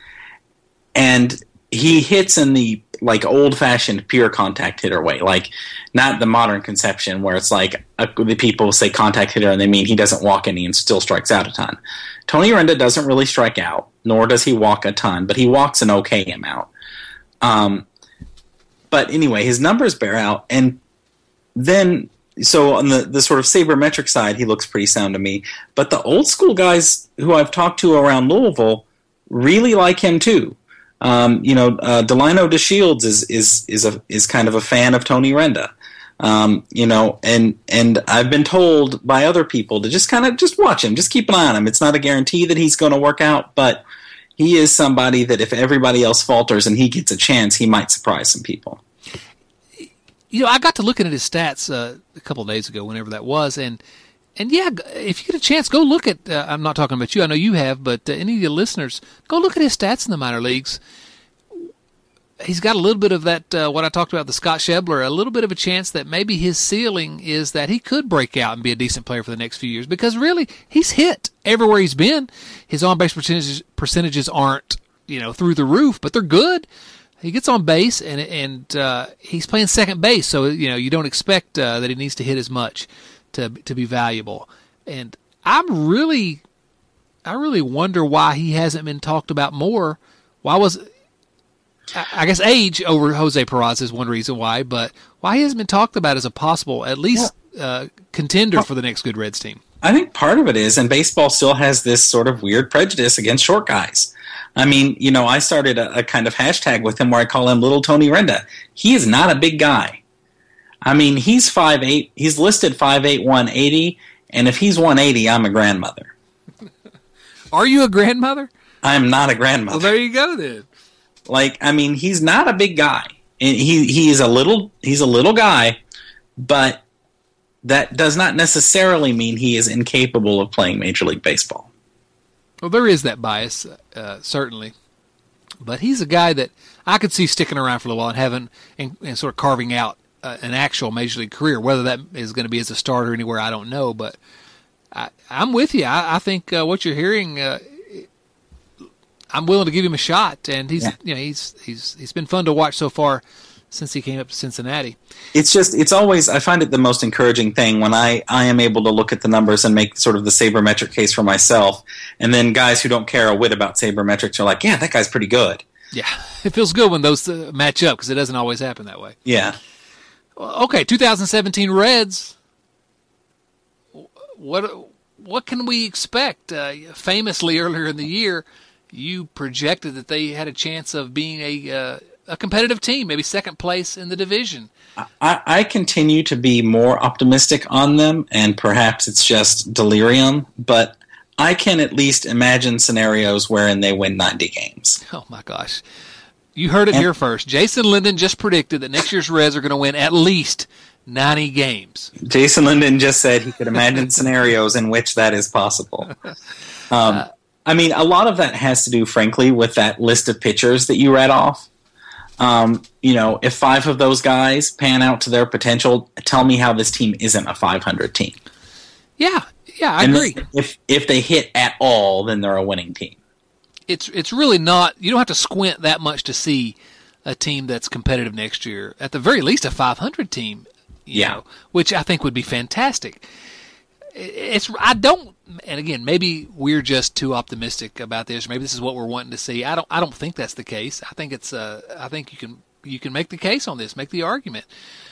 And he hits in the, like, old-fashioned pure contact hitter way. Like, not the modern conception where it's like uh, the people say contact hitter and they mean he doesn't walk any and still strikes out a ton. Tony Renda doesn't really strike out, nor does he walk a ton, but he walks an okay amount. Um, but anyway, his numbers bear out. And then, so on the, the sort of sabermetric side, he looks pretty sound to me. But the old school guys who I've talked to around Louisville really like him too. Um, you know, uh, Delino DeShields is is is a is kind of a fan of Tony Renda. Um, you know, and and I've been told by other people to just kind of just watch him, just keep an eye on him. It's not a guarantee that he's going to work out, but he is somebody that if everybody else falters and he gets a chance, he might surprise some people. You know, I got to looking at his stats uh, a couple of days ago, whenever that was, and and yeah, if you get a chance, go look at. Uh, I'm not talking about you. I know you have, but uh, any of your listeners, go look at his stats in the minor leagues. He's got a little bit of that, uh, what I talked about, the Scott Schebler, a little bit of a chance that maybe his ceiling is that he could break out and be a decent player for the next few years, because really, he's hit everywhere he's been. His on-base percentages, percentages aren't, you know, through the roof, but they're good. He gets on base, and and uh, he's playing second base, so, you know, you don't expect uh, that he needs to hit as much to to be valuable. And I'm really, I really wonder why he hasn't been talked about more. Why was I guess age over Jose Peraza is one reason why, but why he hasn't been talked about as a possible, at least, uh, contender for the next good Reds team. I think part of it is, and baseball still has this sort of weird prejudice against short guys. I mean, you know, I started a, a kind of hashtag with him where I call him Little Tony Renda. He is not a big guy. I mean, he's five eight. He's listed five eight, one eighty, and if he's one eighty, I'm a grandmother. Are you a grandmother? I'm not a grandmother. Well, there you go then. Like, I mean, he's not a big guy. He he is a little he's a little guy, but that does not necessarily mean he is incapable of playing Major League Baseball. Well, there is that bias, uh, certainly, but he's a guy that I could see sticking around for a little while and having and, and sort of carving out uh, an actual Major League career. Whether that is going to be as a starter anywhere, I don't know, but I, I'm with you. I, I think uh, what you're hearing. Uh, I'm willing to give him a shot, and he's yeah. you know he's he's he's been fun to watch so far since he came up to Cincinnati. It's just it's always I find it the most encouraging thing when I, I am able to look at the numbers and make sort of the sabermetric case for myself, and then guys who don't care a whit about sabermetrics are like, yeah, that guy's pretty good. Yeah, it feels good when those uh, match up because it doesn't always happen that way. Yeah. Okay, two thousand seventeen Reds. What what can we expect? Uh, famously earlier in the year, you projected that they had a chance of being a uh, a competitive team, maybe second place in the division. I, I continue to be more optimistic on them, and perhaps it's just delirium, but I can at least imagine scenarios wherein they win ninety games. Oh, my gosh. You heard it and, here first. Jason Linden just predicted that next year's Reds are going to win at least ninety games. Jason Linden just said he could imagine scenarios in which that is possible. Um uh, I mean, a lot of that has to do, frankly, with that list of pitchers that you read off. Um, you know, if five of those guys pan out to their potential, tell me how this team isn't a five hundred team. Yeah, yeah, I and agree. If if they hit at all, then they're a winning team. it's it's really not. You don't have to squint that much to see a team that's competitive next year. At the very least, a five hundred team. You yeah, know, which I think would be fantastic. It's I don't, and again, maybe we're just too optimistic about this. Maybe this is what we're wanting to see. I don't. I don't think that's the case. I think it's. Uh, I think you can you can make the case on this. Make the argument.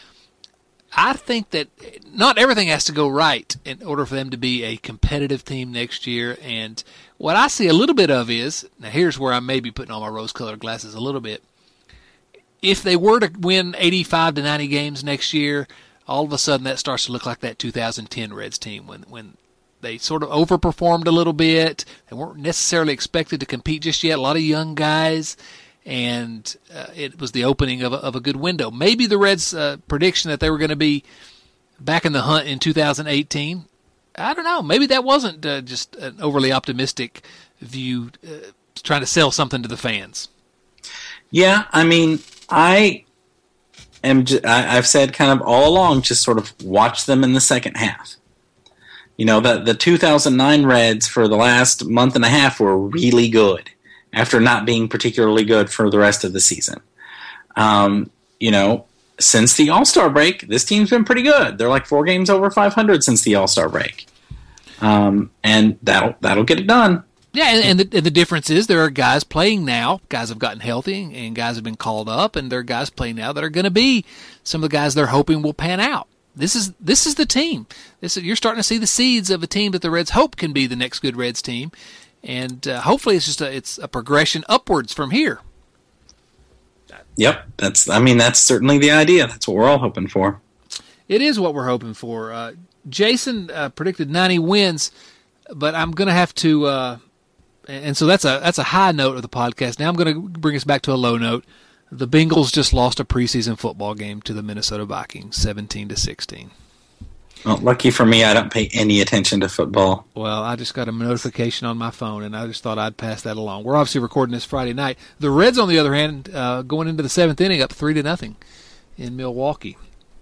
I think that not everything has to go right in order for them to be a competitive team next year. And what I see a little bit of is, now here's where I may be putting on my rose-colored glasses a little bit. If they were to win eighty-five to ninety games next year, all of a sudden that starts to look like that two thousand ten Reds team when when they sort of overperformed a little bit. They weren't necessarily expected to compete just yet. A lot of young guys. And uh, it was the opening of a, of a good window. Maybe the Reds' uh, prediction that they were going to be back in the hunt in two thousand eighteen, I don't know. Maybe that wasn't uh, just an overly optimistic view, uh, trying to sell something to the fans. Yeah, I mean, I am. J- I, I've said kind of all along, just sort of watch them in the second half. You know, the the two thousand nine Reds for the last month and a half were really good, after not being particularly good for the rest of the season. Um, you know, since the All-Star break, this team's been pretty good. They're like four games over five hundred since the All-Star break. Um, and that'll that'll get it done. Yeah, and, and, the, and the difference is there are guys playing now. Guys have gotten healthy, and guys have been called up, and there are guys playing now that are going to be some of the guys they're hoping will pan out. This is this is the team. This is, you're starting to see the seeds of a team that the Reds hope can be the next good Reds team. And uh, hopefully, it's just a, it's a progression upwards from here. Yep, that's. I mean, that's certainly the idea. That's what we're all hoping for. It is what we're hoping for. Uh, Jason uh, predicted ninety wins, but I'm going to have to. Uh, and so that's a that's a high note of the podcast. Now I'm going to bring us back to a low note. The Bengals just lost a preseason football game to the Minnesota Vikings, seventeen to sixteen. Well, lucky for me, I don't pay any attention to football. Well, I just got a notification on my phone, and I just thought I'd pass that along. We're obviously recording this Friday night. The Reds, on the other hand, uh, going into the seventh inning, up three to nothing in Milwaukee.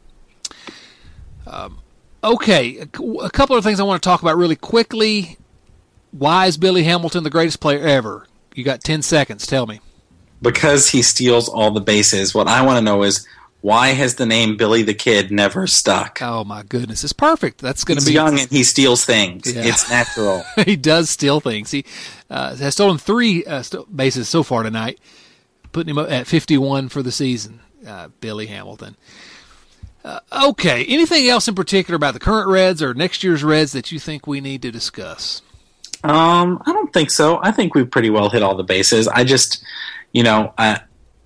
Um, okay, a, a couple of things I want to talk about really quickly. Why is Billy Hamilton the greatest player ever? You got ten seconds. Tell me. Because he steals all the bases. What I want to know is, why has the name Billy the Kid never stuck? Oh, my goodness. It's perfect. That's going to be... He's young and he steals things. Yeah. It's natural. He does steal things. He uh, has stolen three uh, st- bases so far tonight, putting him up at fifty-one for the season, uh, Billy Hamilton. Uh, okay. Anything else in particular about the current Reds or next year's Reds that you think we need to discuss? Um, I don't think so. I think we've pretty well hit all the bases. I just, you know... I,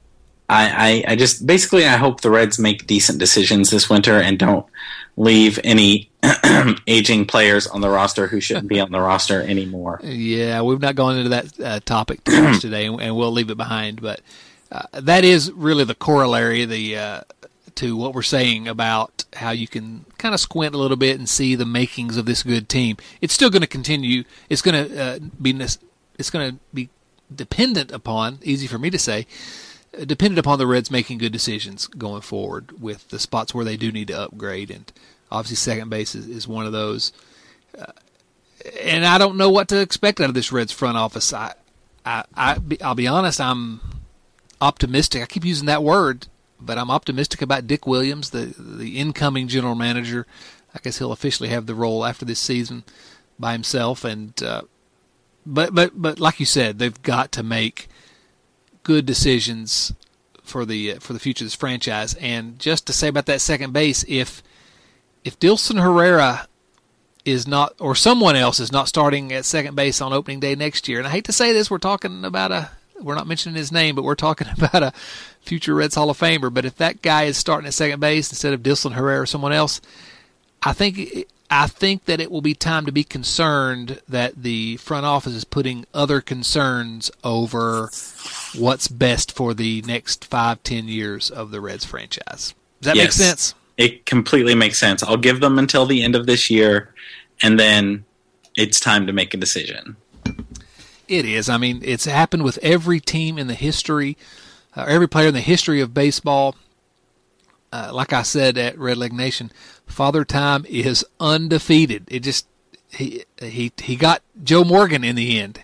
I, I, I just basically I hope the Reds make decent decisions this winter and don't leave any aging players on the roster who shouldn't be on the roster anymore. Yeah, we've not gone into that uh, topic too much today, and, and we'll leave it behind. But uh, that is really the corollary the uh, to what we're saying about how you can kind of squint a little bit and see the makings of this good team. It's still going to continue. It's going to uh, be it's going to be dependent upon. Easy for me to say. Dependent upon the Reds making good decisions going forward with the spots where they do need to upgrade, and obviously second base is, is one of those. Uh, and I don't know what to expect out of this Reds front office. I, I, I, I'll be honest, I'm optimistic. I keep using that word, but I'm optimistic about Dick Williams, the the incoming general manager. I guess he'll officially have the role after this season by himself. And uh, but but but like you said, they've got to make good decisions for the uh, for the future of this franchise. And just to say about that second base, if if Dilson Herrera is not, or someone else is not starting at second base on opening day next year, and I hate to say this, we're talking about a, we're not mentioning his name, but we're talking about a future Reds Hall of Famer. But if that guy is starting at second base instead of Dilson Herrera or someone else, I think I think that it will be time to be concerned that the front office is putting other concerns over what's best for the next five, ten years of the Reds franchise. Does that yes, make sense? It completely makes sense. I'll give them until the end of this year, and then it's time to make a decision. It is. I mean, it's happened with every team in the history, uh, every player in the history of baseball. Uh, like I said at Red Leg Nation, Father Time is undefeated. It just he he he got Joe Morgan in the end.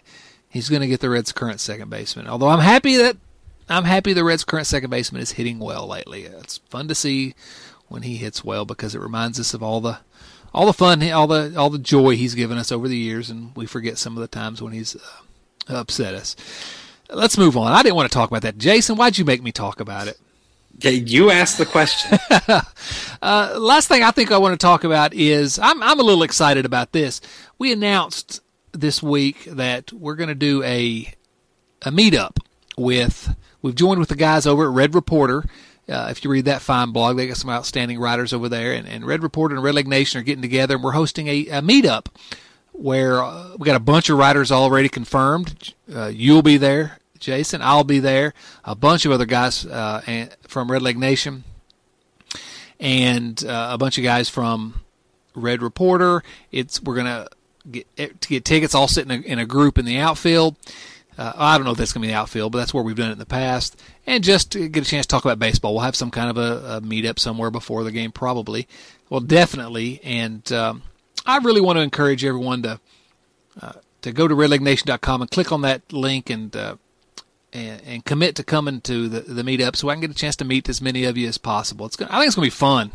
he's going to get the Reds' current second baseman. Although I'm happy that I'm happy the Reds' current second baseman is hitting well lately. It's fun to see when he hits well because it reminds us of all the all the fun, all the all the joy he's given us over the years, and we forget some of the times when he's uh, upset us. Let's move on. I didn't want to talk about that. Jason, why'd you make me talk about it? Yeah, you asked the question. uh, last thing I think I want to talk about is I'm I'm a little excited about this. We announced this week that we're going to do a a meetup with. We've joined with the guys over at Red Reporter. Uh, if you read that fine blog, they got some outstanding writers over there. And, and Red Reporter and Red Leg Nation are getting together, and we're hosting a, a meetup where uh, we got a bunch of writers already confirmed. Uh, you'll be there, Jason. I'll be there. A bunch of other guys uh, and, from Red Leg Nation, and uh, a bunch of guys from Red Reporter. It's we're gonna get to get tickets, all sit in a, in a group in the outfield. Uh, I don't know if that's going to be the outfield, but that's where we've done it in the past. And just to get a chance to talk about baseball. We'll have some kind of a, a meetup somewhere before the game, probably. Well, definitely. And um, I really want to encourage everyone to uh, to go to red leg nation dot com and click on that link and uh, and, and commit to coming to the, the meetup so I can get a chance to meet as many of you as possible. It's gonna, I think it's going to be fun.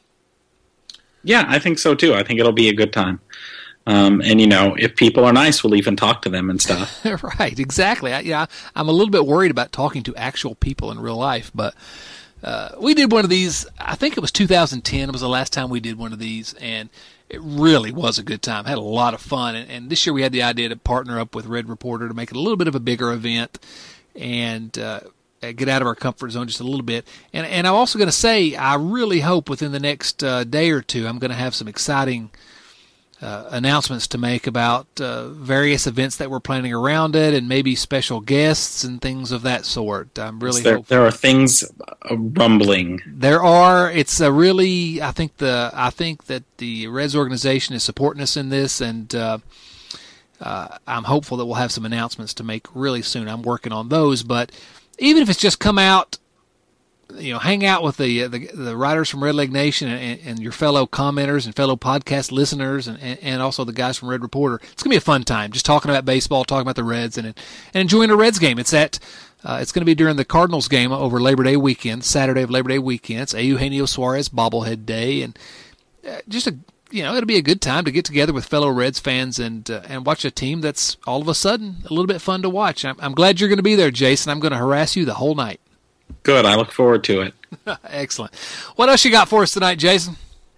Yeah, I think so, too. I think it'll be a good time. Um, and, you know, if people are nice, we'll even talk to them and stuff. Right, exactly. I, yeah, I'm a little bit worried about talking to actual people in real life, but uh, we did one of these, I think it was two thousand ten. It was the last time we did one of these, and it really was a good time. Had a lot of fun, and, and this year we had the idea to partner up with Red Reporter to make it a little bit of a bigger event and uh, get out of our comfort zone just a little bit. And, and I'm also going to say, I really hope within the next uh, day or two I'm going to have some exciting Uh, announcements to make about uh, various events that we're planning around it, and maybe special guests and things of that sort. I'm really there, hopeful. There are things uh, rumbling. There are. It's a really. I think the. I think that the Reds organization is supporting us in this, and uh, uh, I'm hopeful that we'll have some announcements to make really soon. I'm working on those, but even if it's just come out. You know, hang out with the the, the writers from Red Leg Nation and, and your fellow commenters and fellow podcast listeners, and, and, and also the guys from Red Reporter. It's gonna be a fun time, just talking about baseball, talking about the Reds, and and enjoying a Reds game. It's at uh, it's gonna be during the Cardinals game over Labor Day weekend, Saturday of Labor Day weekend. It's Eugenio Suarez bobblehead day, and uh, just a you know it'll be a good time to get together with fellow Reds fans and uh, and watch a team that's all of a sudden a little bit fun to watch. I'm, I'm glad you're gonna be there, Jason. I'm gonna harass you the whole night. Good. I look forward to it. Excellent. What else you got for us tonight, Jason?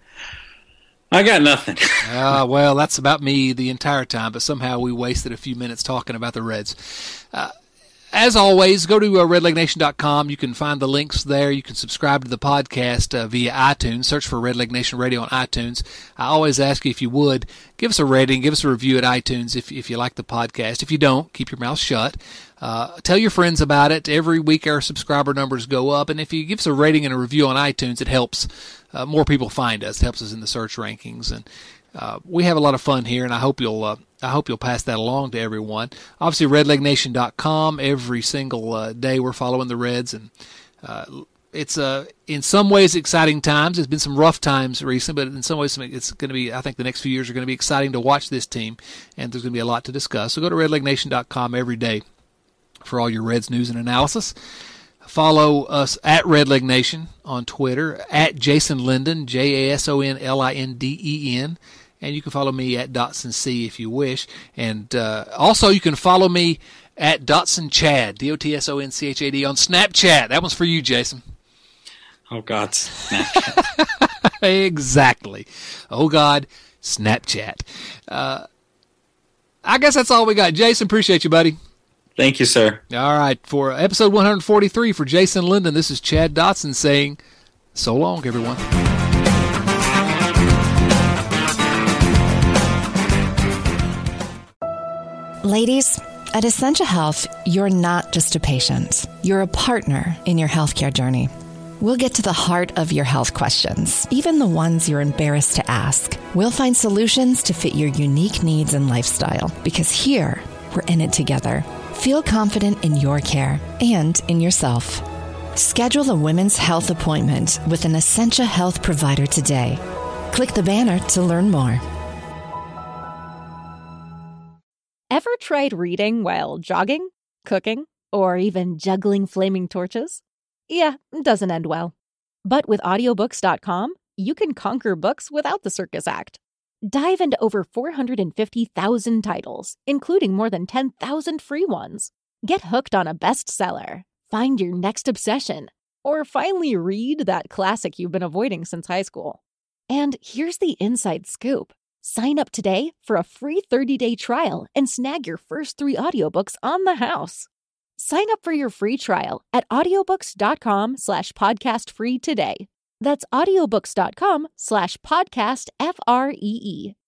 I got nothing. uh, well, that's about me the entire time, but somehow we wasted a few minutes talking about the Reds. Uh, as always, go to uh, red leg nation dot com. You can find the links there. You can subscribe to the podcast uh, via iTunes. Search for Red Leg Nation Radio on iTunes. I always ask you if you would, give us a rating, give us a review at iTunes if, if you like the podcast. If you don't, keep your mouth shut. Uh, tell your friends about it. Every week our subscriber numbers go up, and if you give us a rating and a review on iTunes, it helps uh, more people find us. It helps us in the search rankings, and uh, we have a lot of fun here, and I hope you'll uh, I hope you'll pass that along to everyone. Obviously, red leg nation dot com. Every single uh, day we're following the Reds, and uh, it's uh, in some ways exciting times. There's been some rough times recently, but in some ways it's going to be, I think the next few years are going to be exciting to watch this team, and there's going to be a lot to discuss. So go to red leg nation dot com every day for all your Reds news and analysis. Follow us at Red Leg Nation on Twitter, at Jason Linden, J A S O N L I N D E N, and you can follow me at Dotson C if you wish. And uh, also you can follow me at Dotson Chad, D O T S O N C H A D, on Snapchat. That one's for you, Jason. Oh, God, Snapchat. Exactly. Oh, God, Snapchat. Uh, I guess that's all we got. Jason, appreciate you, buddy. Thank you, sir. All right, for episode one forty-three for Jason Linden, this is Chad Dotson saying so long, everyone. Ladies, at Essentia Health, you're not just a patient. You're a partner in your healthcare journey. We'll get to the heart of your health questions, even the ones you're embarrassed to ask. We'll find solutions to fit your unique needs and lifestyle, because here, we're in it together. Feel confident in your care and in yourself. Schedule a women's health appointment with an Essentia Health provider today. Click the banner to learn more. Ever tried reading while jogging, cooking, or even juggling flaming torches? Yeah, it doesn't end well. But with audiobooks dot com, you can conquer books without the circus act. Dive into over four hundred fifty thousand titles, including more than ten thousand free ones. Get hooked on a bestseller, find your next obsession, or finally read that classic you've been avoiding since high school. And here's the inside scoop. Sign up today for a free thirty-day trial and snag your first three audiobooks on the house. Sign up for your free trial at audiobooks dot com slash podcast free today. That's audiobooks dot com slash podcast F R E E.